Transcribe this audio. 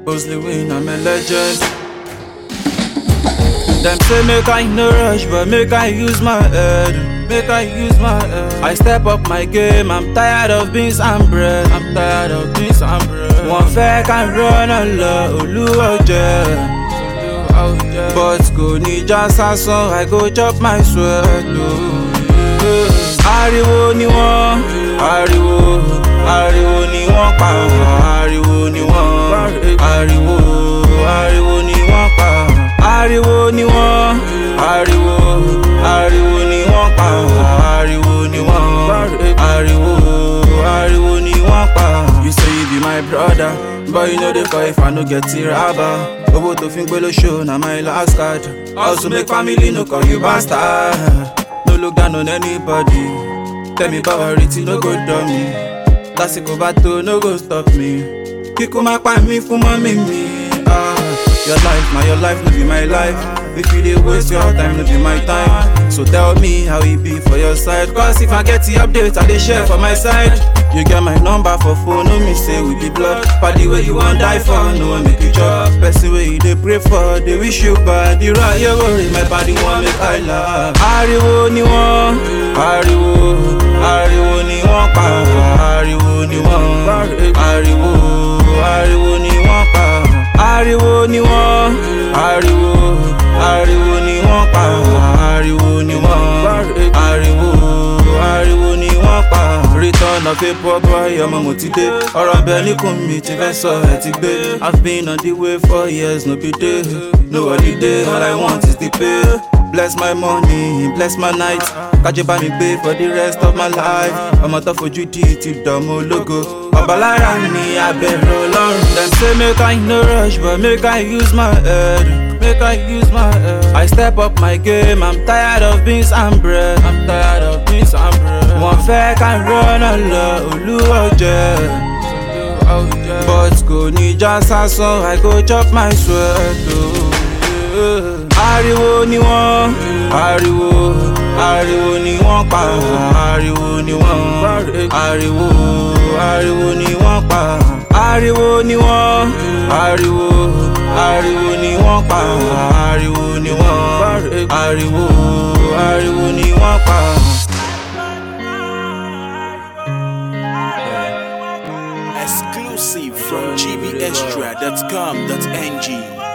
Mostly win, I'm a legend. Them say make I no rush, but make I use my head. Make I use my head. I step up my game, I'm tired of beans and bread. I'm tired of beans and bread. One fair can run a lot, Oluwaje. But go Nija Sasan, I go chop my sweat. Ariwo ni wọ́n, ariwo ni wọ́n pa. Ariwo ni wọ́n, ariwo ni wọ́n pa. Ariwo ni wọ́n, ariwo ni wọ́n pa. Ariwo ni wọ́n, ariwo ni wọ́n pa. You say you be my brother, but you know the call if I no get tiraba. Obo to fin gbelo show na my last card. Also make family no call you bastard. No look down on anybody. Tell me about it, no go dumb me. Lásìkò bá tó, no go stop me. Kíkú má pa mí fún mọ́mí mi. Your life, my your life, no be my life. If you dey waste your time, no be my time. So tell me how it be for your side. Cause if I get the update, I dey share for my side. You get my number for phone, no me say we be blood. Party where you want die for, no one make you chop. Person where you dey pray for, they wish you bad. The right you worry, my body want make I laugh. Ariwo ni wọ́n, ariwo ni wọ́n pa. Ariwo ni wọ́n, ariwo ni wọ́n pa. Ariwo ni wọ́n, ariwo ni wọ́n pa. Ariwo ni wọ́n, ariwo ni wọ́n pa. Return of a poor boy, ọmọ mo ti dé. Ọ̀rọ̀ bẹ́ẹ̀ ní kùn mi ti fẹ́ sọ ẹ̀ ti gbé. I've been on the way for years, no be day, no holiday. All I want is the pay. Bless my money, bless my night. Kájé bá mi gbé for the rest of my life. Ọmọ tó fojú di ti dọ̀mọ́ ológo. Ọba lára ni abẹ́rẹ́ Ọlọ́run. Dem say make I no rush, but make I use my head. Make I use my head. I step up my game, I'm tired of beans and bread. I'm tired of beans and bread. One fair can run a lot, Oluwaje. But go Nija Sasan, I go chop my sweat. Ariwo ni wọ́n, ariwo ni wọ́n pa. Ariwo ni wọ́n, ariwo ni wọ́n pa. Ariwo ni wọ́n, ariwo ni wọ́n pa. Ariwo ni wọ́n, ariwo ni wọ́n pa. Exclusive from gbextra.com.ng.